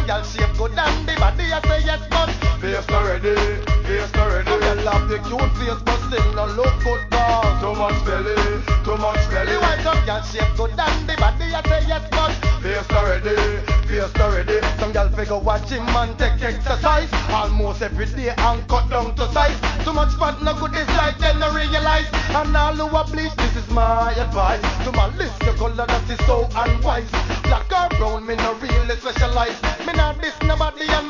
Some girl shape good and the body I say yes but face not ready, face not ready. Some girl have the cute face but still no look good cause too much belly, too much belly. Why some girl shape good and the body I say yes but face not ready, face not ready. Some girl figure watch him and take exercise almost every day and cut down to size. Too much fat no good is like then no realize. And all who are bleach, this is my advice. To my list, the color that is so unwise. Black or brown, me no really specialize. Me not this nobody and